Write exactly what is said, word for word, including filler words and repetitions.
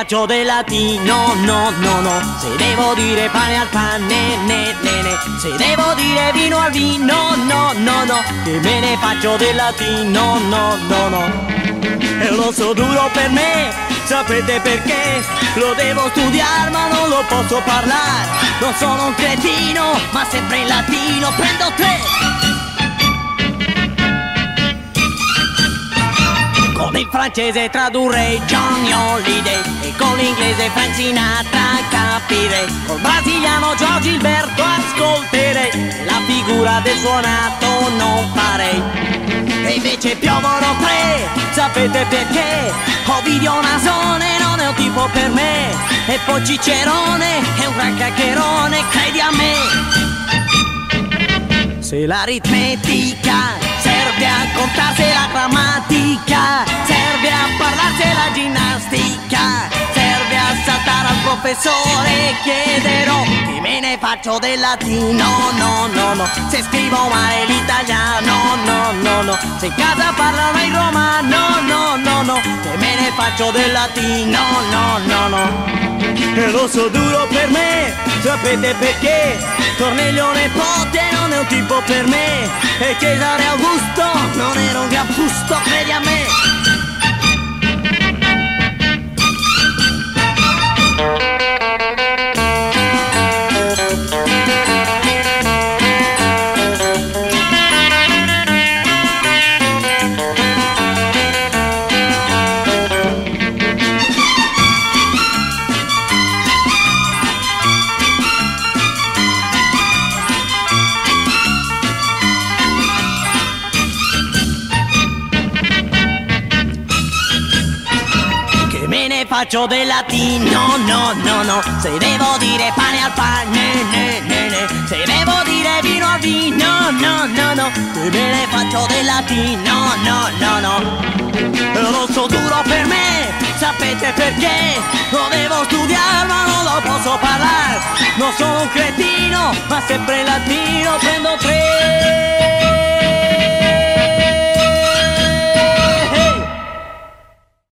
faccio del latino, no, no, no. Se devo dire pane al pane, ne, ne, ne. Se devo dire vino al vino, no, no, no. Che me ne faccio del latino, no, no, no. È un osso duro per me, sapete perché? Lo devo studiare ma non lo posso parlare. Non sono un cretino, ma sempre in latino. Prendo tre. Con il francese tradurrei Johnny Holiday e con l'inglese Frank Sinatra capirei. Col brasiliano Jorge Gilberto ascolterei. La figura del suonato non farei. E invece piovono tre, sapete perché? Ovidio Nasone non è un tipo per me. E poi Cicerone è un gran caccherone, credi a me. Se l'aritmetica serve a contarsi la grammatica, serve a parlarsi la ginnastica, serve a saltare al professore, chiederò che me ne faccio del latino, no, no, no. Se scrivo male l'italiano, no, no, no. Se in casa parlano il romano, no, no, no. Che me ne faccio del latino, no, no, no. E lo so duro per me, sapete perché? Cornelio Nepote non è un tipo per me. E Cesare Augusto non era un gran fusto, credi a me. Faccio del latino, no, no, no. Se devo dire pane al pane, ne, ne, ne. Se devo dire vino al vino, no, no, no. Se me ne faccio del latino, no, no, no. È un osso duro per me, sapete perché? Lo devo studiare ma non lo posso parlare. Non sono un cretino, ma sempre in latino prendo tre.